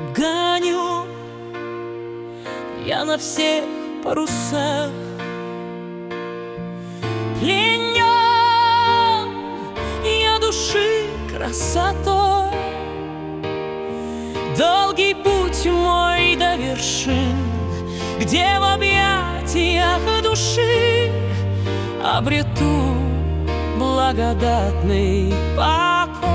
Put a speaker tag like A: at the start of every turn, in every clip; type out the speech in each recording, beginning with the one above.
A: гоню я на всех парусах, пленен я души красотой. Долгий путь мой до вершин, где в объятиях души обрету благодатный покой.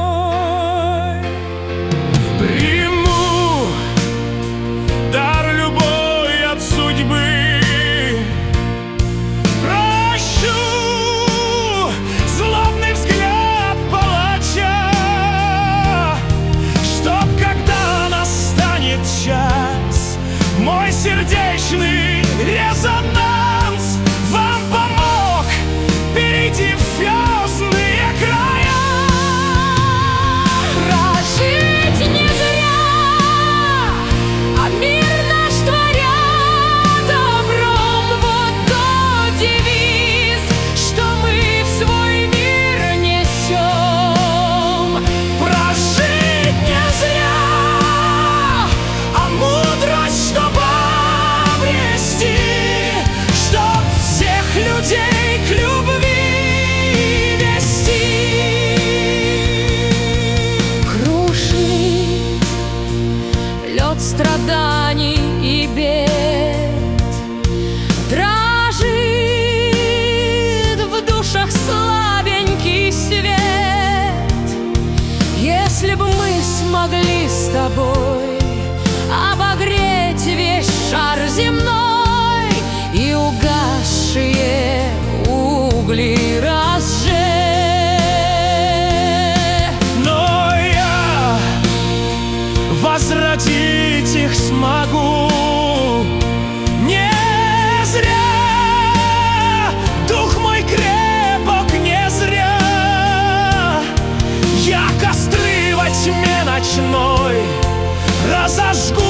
B: Приму дар любой от судьбы, прощу злобный взгляд палача, чтоб, когда настанет час, мой сердечный резонанс вам помог перейти в звездные края.
A: Прожить не зря, а мир наш творя добром. Вот тот девиз, что мы в свой мир несем.
B: Прожить не зря, а мудрость, чтобы обрести, чтоб всех людей к любви вести.
A: Крушить лед страданий и бед, дрожит в душах слабенький свет. Если бы мы смогли с тобой обогреть весь шар земной и угасшие угли разжечь.
B: Но я возродить их смогу не зря, дух мой крепок не зря. Я костры во тьме ночной разожгу